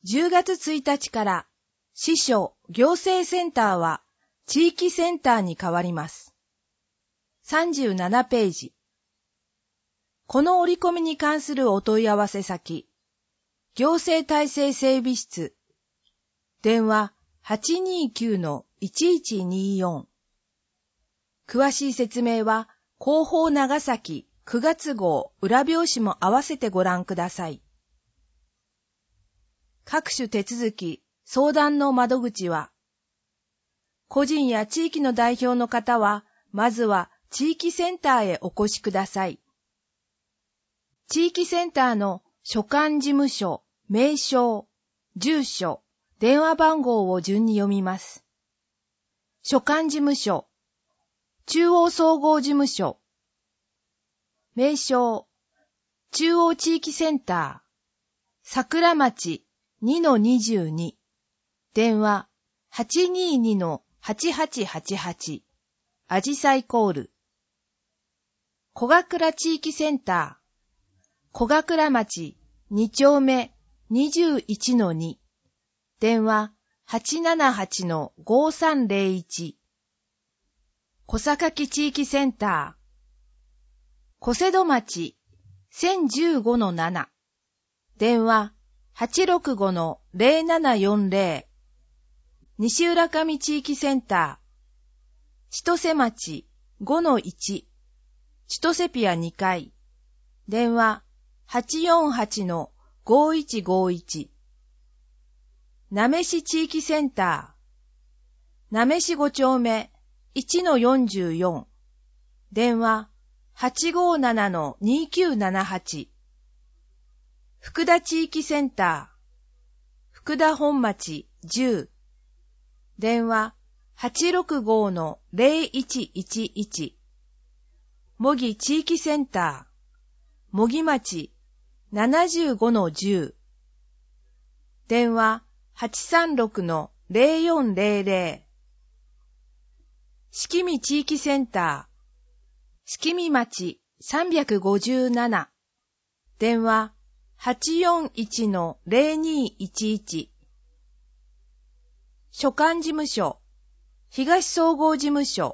10月1日から支所行政センターは地域センターに変わります。37ページ。この折り込みに関するお問い合わせ先、行政体制整備室、電話 829-1124。詳しい説明は広報長崎9月号裏表紙も合わせてご覧ください。各種手続き、相談の窓口は、個人や地域の代表の方は、まずは地域センターへお越しください。地域センターの所管事務所、名称、住所、電話番号を順に読みます。所管事務所、中央総合事務所、名称、中央地域センター、桜町 2-22、電話 822-8888、あじさいコール。小倉地域センター、小倉町2丁目 21-2、電話 878-5301。小坂地域センター、小瀬戸町 1015-7、電話 865-0740。西浦上地域センター、千歳町 5-1、千歳ピア2階、電話 848-5151。なめし地域センター、なめし5丁目 1-44、電話 857-2978。福田地域センター、福田本町10、電話 865-0111。茂木地域センター、茂木町 75-10、電話 836-0400。敷見地域センター、敷見町357、電話 841-0211。所管事務所、東総合事務所。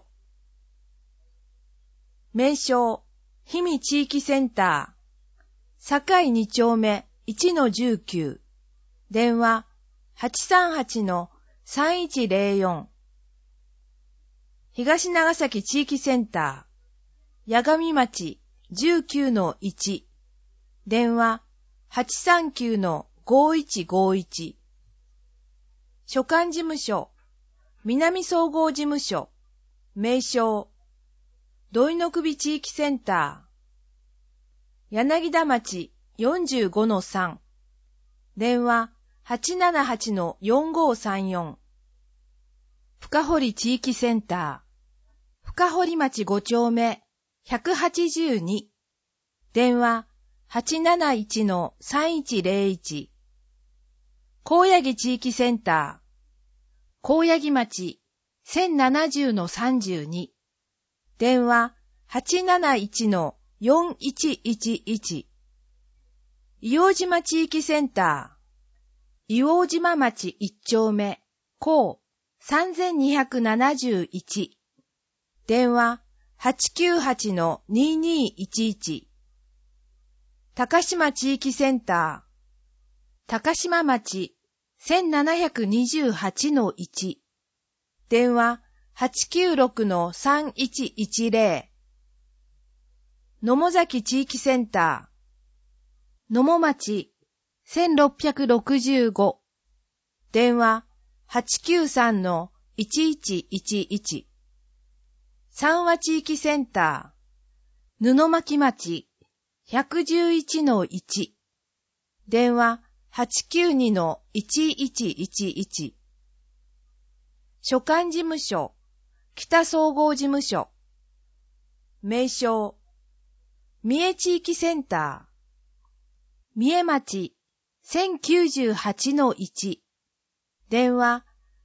名称、氷見地域センター、堺2丁目 1-19、電話 838-3104。東長崎地域センター、八神町 19-1、電話 839-5151。所管事務所、南総合事務所、名称、土井の首地域センター、柳田町 45-3、電話 878-4534。深堀地域センター、深堀町5丁目182、電話 871-3101。高柳地域センター、高柳町 1070-32、電話 871-4111。硫黄島地域センター、硫黄島町1丁目高3271、電話 898-2211。高島地域センター、高島町 1728-1、電話 896-3110。野母崎地域センター、野母町 1665、電話 893-1111。三和地域センター、布巻町 111-1、電話 892-1111。所管事務所、北総合事務所。名称、三重地域センター、三重町 1098-1、電話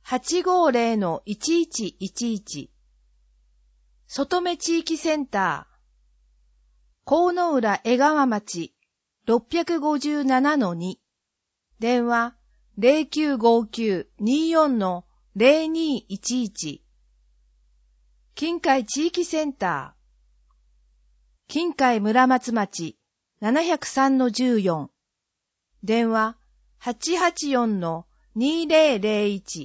850-1111。外目地域センター、河野浦江川町 657-2、電話 0959-24-0211。近海地域センター。近海村松町 703-14。電話884-2001。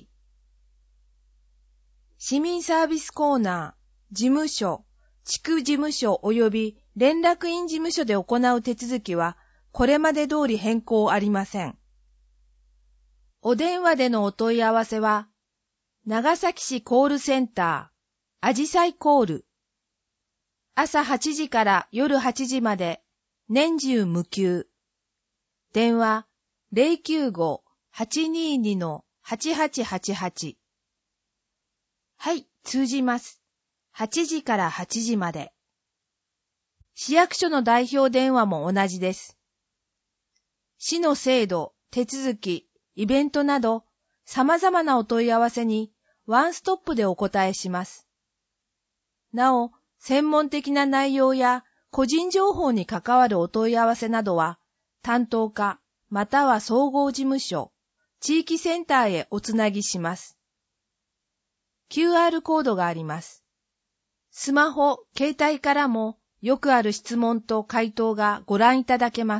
市民サービスコーナー、事務所、地区事務所及び連絡員事務所で行う手続きは、これまで通り変更ありません。お電話でのお問い合わせは、長崎市コールセンター、あじさいコール。朝8時から夜8時まで、年中無休。電話095-822-8888。はい、通じます。8時から8時まで。市役所の代表電話も同じです。市の制度、手続き、イベントなど、様々なお問い合わせにワンストップでお答えします。なお、専門的な内容や個人情報に関わるお問い合わせなどは、担当課または総合事務所、地域センターへおつなぎします。QR コードがあります。スマホ、携帯からもよくある質問と回答がご覧いただけます。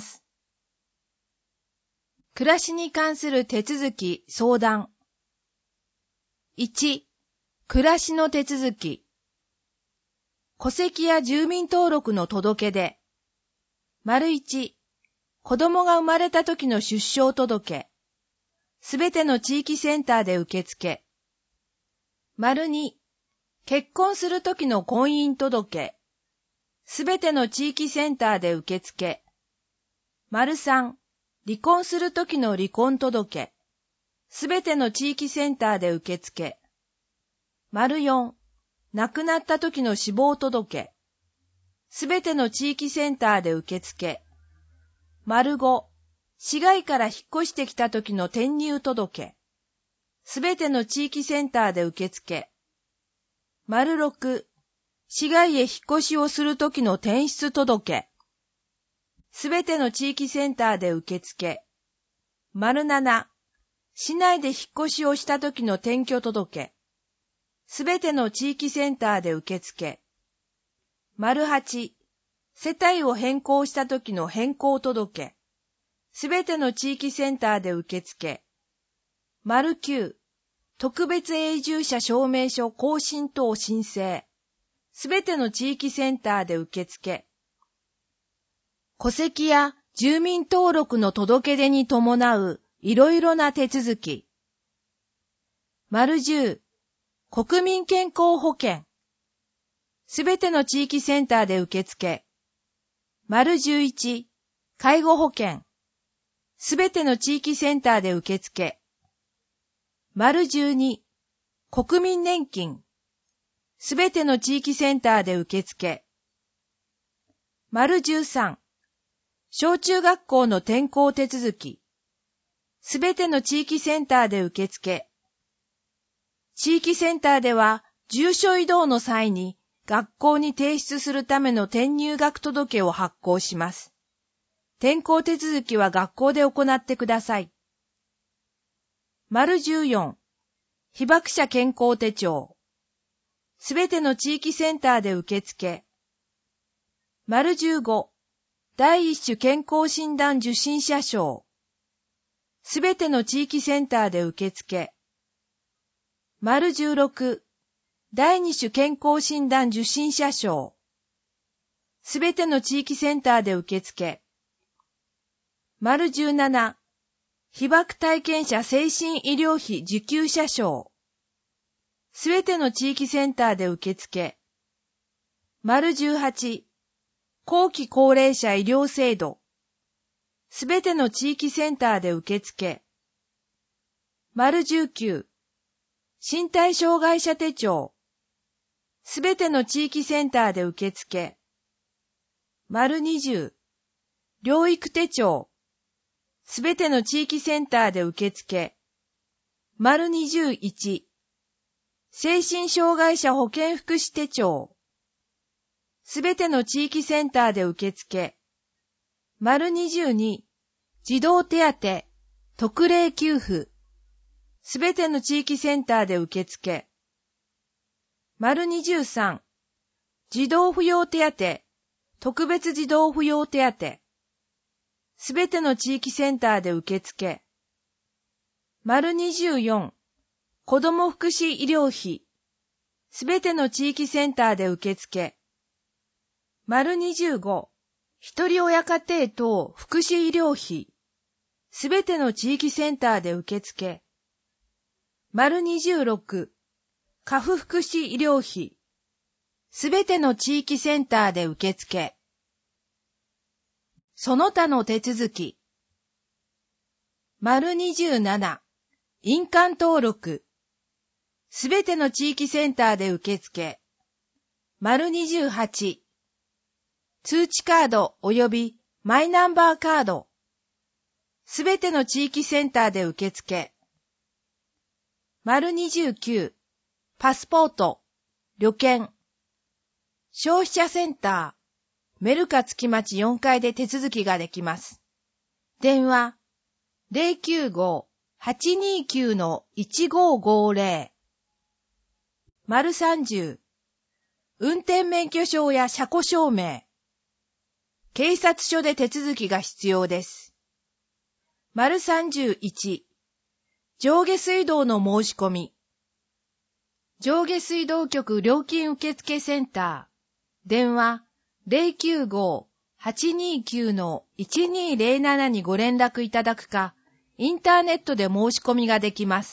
暮らしに関する手続き、相談。1、暮らしの手続き。戸籍や住民登録の届け出。1、子供が生まれた時の出生届。すべての地域センターで受付。2、結婚する時の婚姻届。すべての地域センターで受付。3、離婚する時の離婚届。すべての地域センターで受付。4、亡くなった時の死亡届。すべての地域センターで受付。5、市外から引っ越してきた時の転入届。すべての地域センターで受付。6、市外へ引っ越しをする時の転出届。すべての地域センターで受付。7、市内で引っ越しをした時の転居届。すべての地域センターで受付。8、世帯を変更した時の変更届。すべての地域センターで受付。9、特別永住者証明書更新等申請。すべての地域センターで受付。戸籍や住民登録の届け出に伴ういろいろな手続き。10、国民健康保険。すべての地域センターで受付。11、介護保険。すべての地域センターで受付。12、国民年金。すべての地域センターで受付。13、小中学校の転校手続き。すべての地域センターで受付。地域センターでは、住所異動の際に学校に提出するための転入学届を発行します。転校手続きは学校で行ってください。14、被爆者健康手帳。すべての地域センターで受付。15、第一種健康診断受診者証。すべての地域センターで受付。16、第二種健康診断受診者証。すべての地域センターで受付。17、被爆体験者精神医療費受給者証。すべての地域センターで受付。18、後期高齢者医療制度。すべての地域センターで受付。19、身体障害者手帳。すべての地域センターで受付。20、療育手帳。すべての地域センターで受付。21、精神障害者保健福祉手帳。すべての地域センターで受付。22、児童手当、 特例給付。すべての地域センターで受付。丸23、児童扶養手当、特別児童扶養手当。すべての地域センターで受付。丸24、子ども福祉医療費。すべての地域センターで受付。丸25、一人親家庭等福祉医療費。すべての地域センターで受付。丸26、家父福祉医療費。すべての地域センターで受付。その他の手続き。丸27、印鑑登録。すべての地域センターで受付。丸28、通知カード及びマイナンバーカード。すべての地域センターで受付。丸29、パスポート、旅券。消費者センター、メルカ月町4階で手続きができます。電話、095-829-1550。丸30、運転免許証や車庫証明。警察署で手続きが必要です。丸31、上下水道の申し込み。上下水道局料金受付センター、電話095-829-1207にご連絡いただくか、インターネットで申し込みができます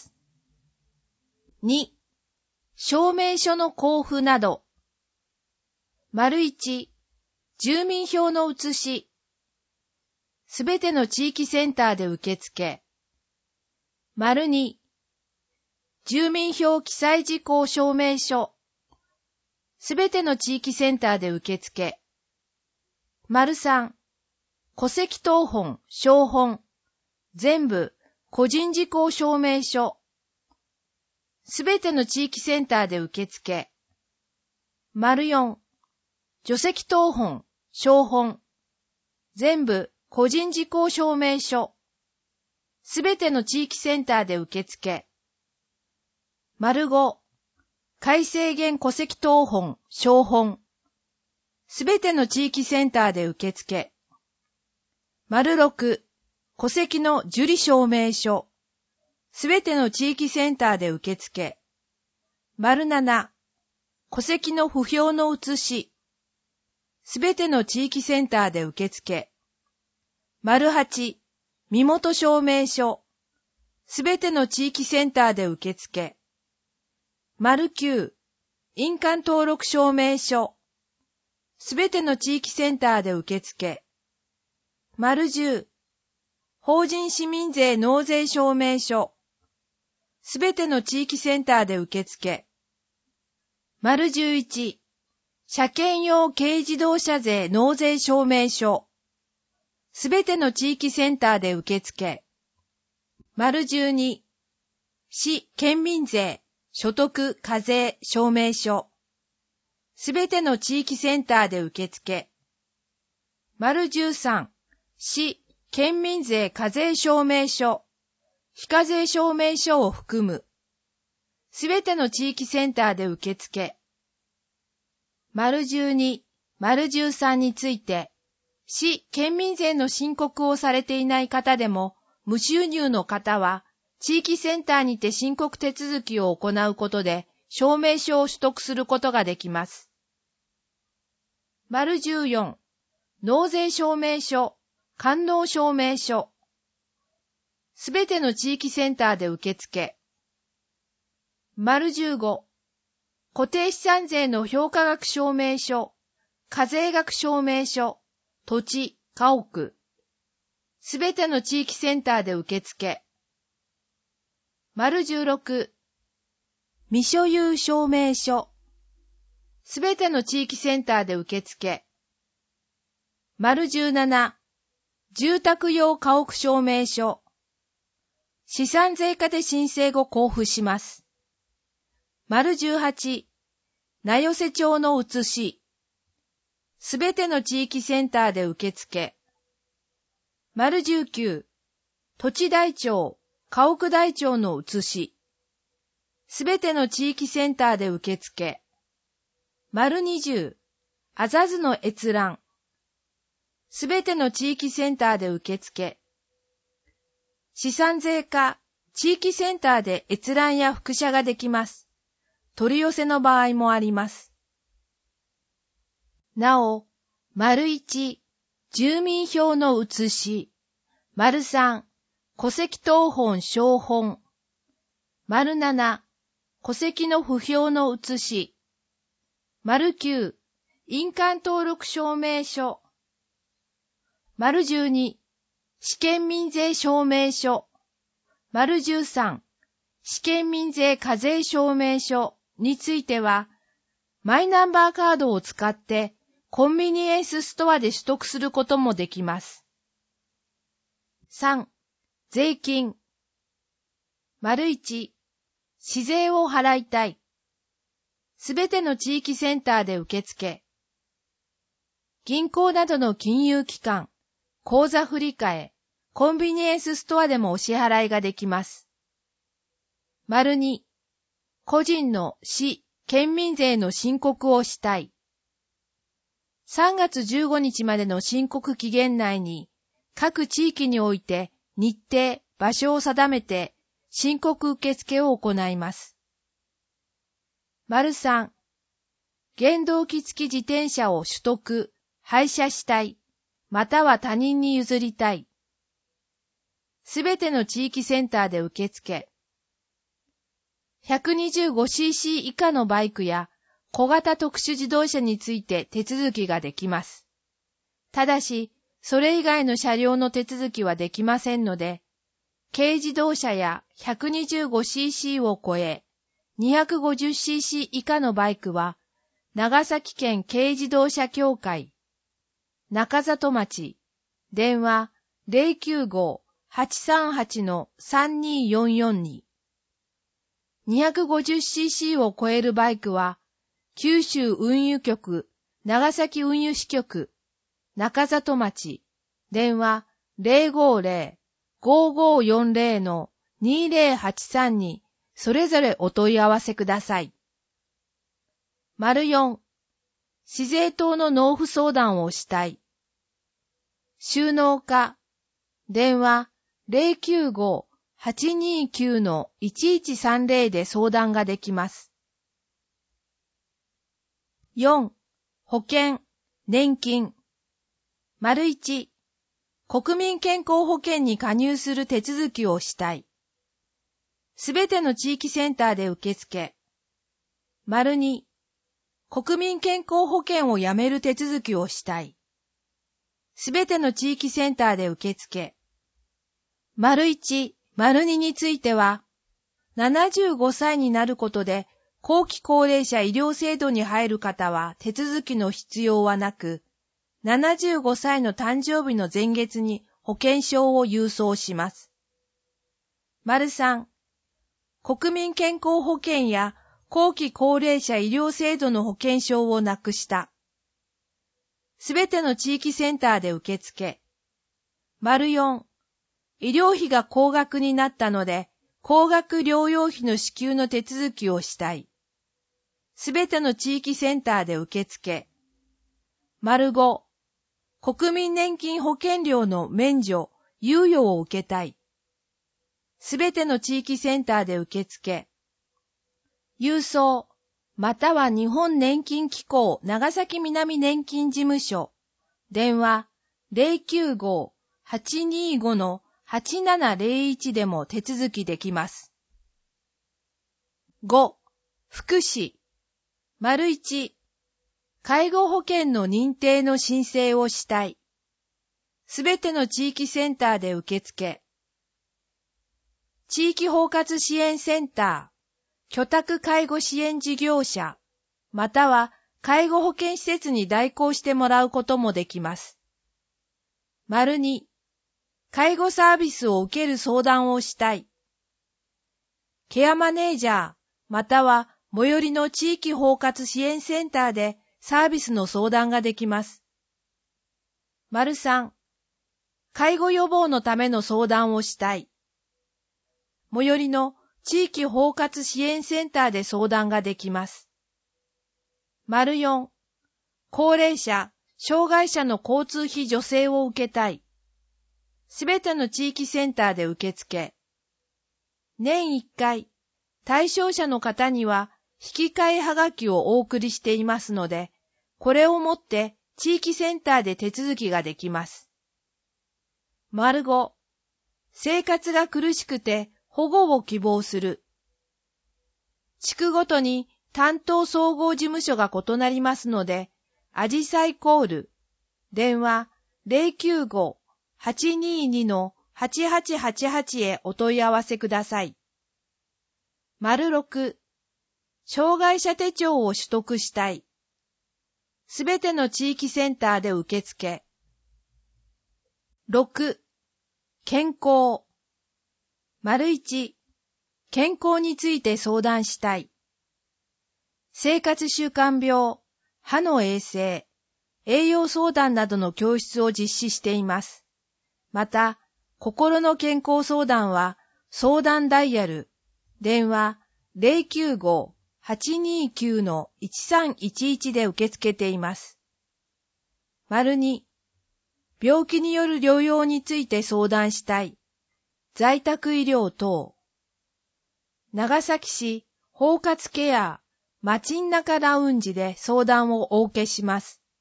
。2、証明書の交付など。丸1、住民票の写し。すべての地域センターで受付。丸2、住民票記載事項証明書。すべての地域センターで受付。丸3、戸籍謄本、証本。全部、個人事項証明書。すべての地域センターで受付。丸4、除籍謄本、証本。全部、個人事項証明書。すべての地域センターで受付。丸5、改正現戸籍謄本、証本。すべての地域センターで受付。丸6、戸籍の受理証明書。すべての地域センターで受付。丸7、戸籍の不評の写し。すべての地域センターで受付。丸8、身元証明書。すべての地域センターで受付。丸9、印鑑登録証明書。すべての地域センターで受付。丸10、法人市民税納税証明書。すべての地域センターで受付。丸11、車検用軽自動車税納税証明書。すべての地域センターで受付。丸12、市県民税所得課税証明書。すべての地域センターで受付。丸13、市県民税課税証明書。非課税証明書を含む。すべての地域センターで受付。丸12、丸13について、市県民税の申告をされていない方でも、無収入の方は、地域センターにて申告手続きを行うことで、証明書を取得することができます。丸14、納税証明書、完納証明書。すべての地域センターで受付。丸15、固定資産税の評価額証明書、課税額証明書、土地、家屋。すべての地域センターで受付。丸16、未所有証明書。すべての地域センターで受付。丸17、住宅用家屋証明書。資産税課で申請後交付します。丸18、名寄せ帳の写し。すべての地域センターで受付。丸19、 土地台帳、家屋台帳の写し。すべての地域センターで受付。丸20、あざずの閲覧。すべての地域センターで受付。資産税課、地域センターで閲覧や複写ができます。取り寄せの場合もあります。なお、丸1、住民票の写し。丸3、戸籍謄本照本。丸7、戸籍の不評の写し。丸9、印鑑登録証明書。丸12、試験民税証明書。丸13、試験民税課税証明書については、マイナンバーカードを使ってコンビニエンスストアで取得することもできます。3、税金。丸1、市税を払いたい。すべての地域センターで受付。銀行などの金融機関、口座振替、コンビニエンスストアでもお支払いができます。丸2、個人の市、県民税の申告をしたい。3月15日までの申告期限内に、各地域において日程、場所を定めて、申告受付を行います。丸3、原動機付き自転車を取得、廃車したい、または他人に譲りたい。すべての地域センターで受付。125cc 以下のバイクや小型特殊自動車について手続きができます。ただし、それ以外の車両の手続きはできませんので、軽自動車や 125cc を超え、250cc 以下のバイクは、長崎県軽自動車協会、中里町、電話 095-838-3244 に、250cc を超えるバイクは、九州運輸局、長崎運輸支局、中里町、電話 050-5540-2083 に、それぞれお問い合わせください。丸4、市税等の納付相談をしたい。収納課、電話 095-829-1130 で相談ができます。4、保険、年金。丸1、国民健康保険に加入する手続きをしたい。すべての地域センターで受付。丸2、国民健康保険をやめる手続きをしたい。すべての地域センターで受付。丸1、丸2については、75歳になることで、後期高齢者医療制度に入る方は手続きの必要はなく、75歳の誕生日の前月に保険証を郵送します。丸3、国民健康保険や後期高齢者医療制度の保険証をなくした。すべての地域センターで受付。丸4、医療費が高額になったので、高額療養費の支給の手続きをしたい。すべての地域センターで受付。丸5、国民年金保険料の免除、猶予を受けたい。すべての地域センターで受付。郵送、または日本年金機構長崎南年金事務所、電話 095-825-8701 でも手続きできます。5、福祉。丸1、介護保険の認定の申請をしたい。すべての地域センターで受付。地域包括支援センター、居宅介護支援事業者、または介護保険施設に代行してもらうこともできます。丸2、介護サービスを受ける相談をしたい。ケアマネージャー、または最寄りの地域包括支援センターでサービスの相談ができます。丸3、 介護予防のための相談をしたい。最寄りの地域包括支援センターで相談ができます。4、高齢者、障害者の交通費助成を受けたい。すべての地域センターで受付。年1回、対象者の方には引き換えはがきをお送りしていますので、これをもって地域センターで手続きができます。5、生活が苦しくて保護を希望する。地区ごとに担当総合事務所が異なりますので、あじさいコール、電話 095-822-8888 へお問い合わせください。6、障害者手帳を取得したい。すべての地域センターで受付。6、健康。1、健康について相談したい。生活習慣病、歯の衛生、栄養相談などの教室を実施しています。また、心の健康相談は、相談ダイヤル、電話 095-829-1311 で受け付けています。2、病気による療養について相談したい。在宅医療等。長崎市包括ケア街中ラウンジで相談をお受けします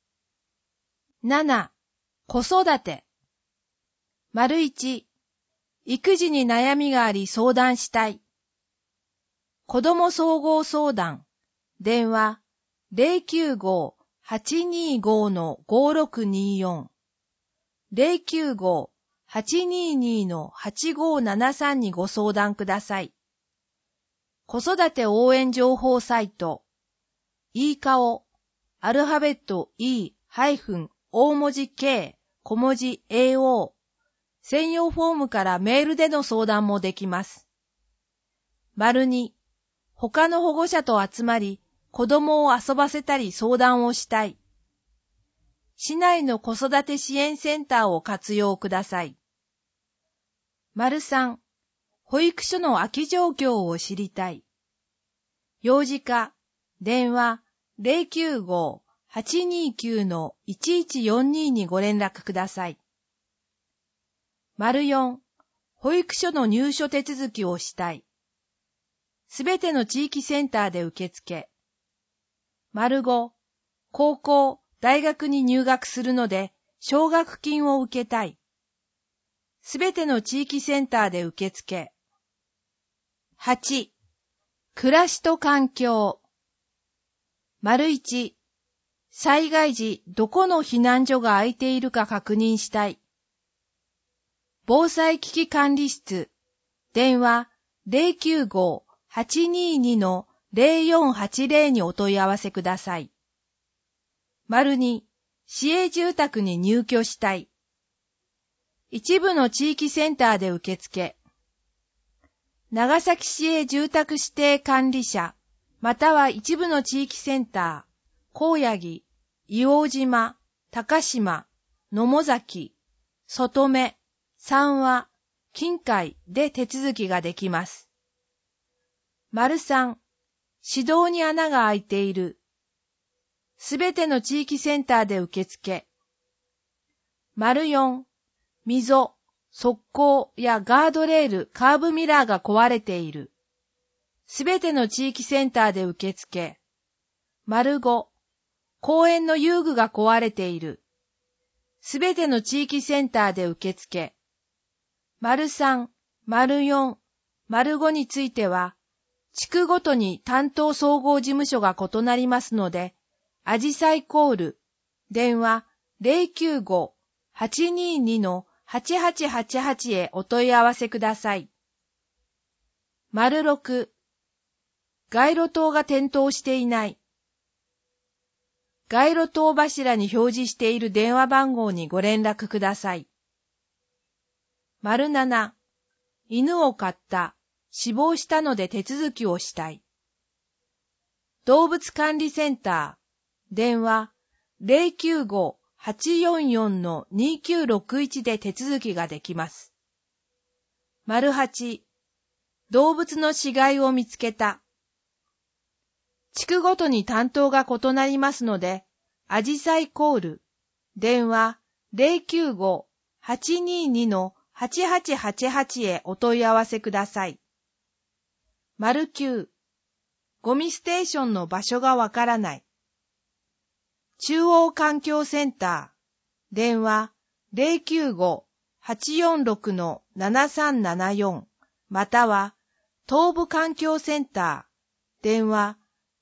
。7、子育て。1、育児に悩みがあり相談したい。子ども総合相談。電話 095-825-5624 095-822-8573 にご相談ください。子育て応援情報サイト、いいかお、アルファベット E- 大文字 K 小文字 AO、専用フォームからメールでの相談もできます。2、他の保護者と集まり、子供を遊ばせたり相談をしたい。市内の子育て支援センターを活用ください。3、保育所の空き状況を知りたい。幼児課、電話 095-829-1142 にご連絡ください。4、保育所の入所手続きをしたい。すべての地域センターで受付。5、高校、大学に入学するので、奨学金を受けたい。すべての地域センターで受付。8、暮らしと環境。1、災害時どこの避難所が空いているか確認したい。防災危機管理室、電話 095-822-0480 にお問い合わせください。2、市営住宅に入居したい。一部の地域センターで受付。長崎市営住宅指定管理者、または一部の地域センター、高野木、硫黄島、高島、野母崎、外目、三和、近海で手続きができます。3、指導に穴が開いている。すべての地域センターで受付。4、溝、側溝やガードレール、カーブミラーが壊れている。すべての地域センターで受付。5、公園の遊具が壊れている。すべての地域センターで受付。3、4、5については、地区ごとに担当総合事務所が異なりますので、あじさいコール、電話 095-822-8888 へお問い合わせください。6、街路灯が点灯していない。街路灯柱に表示している電話番号にご連絡ください。7、犬を飼った、死亡したので手続きをしたい。動物管理センター、電話 844-2961で手続きができます。8、動物の死骸を見つけた。地区ごとに担当が異なりますので、あじさいコール、電話 095-822-8888 へお問い合わせください。9、ゴミステーションの場所がわからない。中央環境センター、電話 095-846-7374 または東部環境センター、電話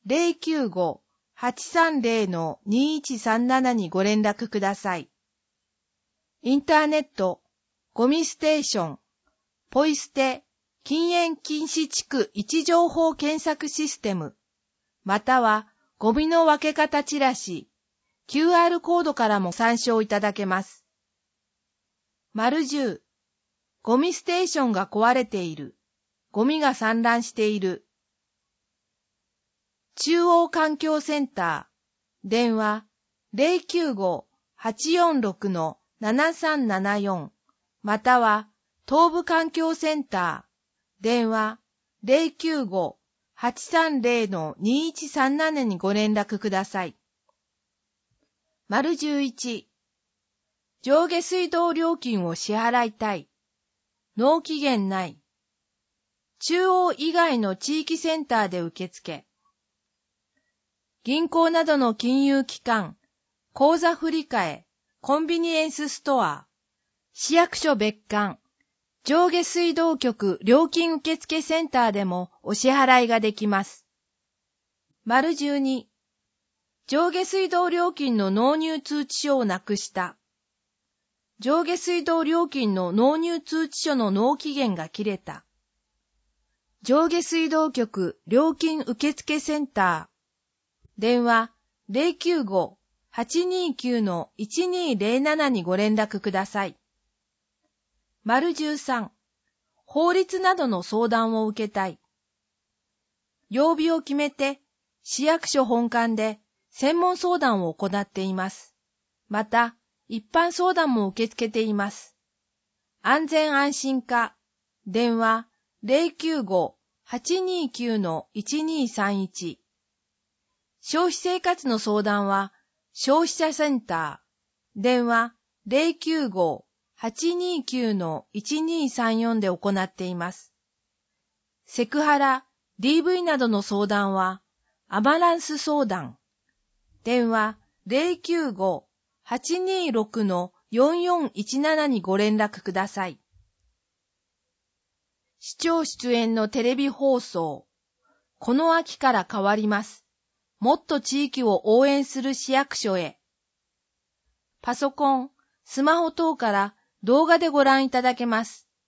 095-830-2137 にご連絡ください。インターネット、ゴミステーション、ポイ捨て、禁煙禁止地区位置情報検索システム、またはゴミの分け方チラシ、QR コードからも参照いただけます。10、ゴミステーションが壊れている。ゴミが散乱している。中央環境センター、電話 095-846-7374 または東部環境センター、電話 095-830-2137 にご連絡ください。11、上下水道料金を支払いたい。納期限ない。中央以外の地域センターで受付。銀行などの金融機関、口座振替、コンビニエンスストア、市役所別館、上下水道局料金受付センターでもお支払いができます。12、上下水道料金の納入通知書をなくした。上下水道料金の納入通知書の納期限が切れた。上下水道局料金受付センター。電話 095-829-1207 にご連絡ください。13、法律などの相談を受けたい。曜日を決めて市役所本館で専門相談を行っています。また、一般相談も受け付けています。安全安心課、電話 095-829-1231。消費生活の相談は、消費者センター、電話 095-829-1234 で行っています。セクハラ、DV などの相談は、アマランス相談、電話 095-826-4417 にご連絡ください。市長出演のテレビ放送、この秋から変わります。もっと地域を応援する市役所へ。パソコン、スマホ等から動画でご覧いただけます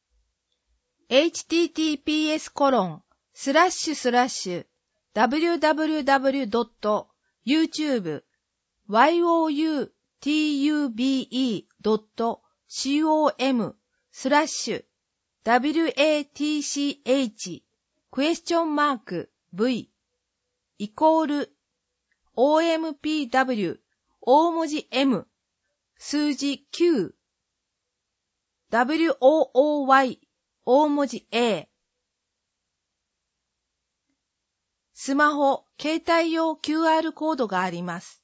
。www.youtube.watch-v イコール OMPW 大文字 M 数字9 WOOY 大文字 A スマホ、携帯用 QR コードがあります。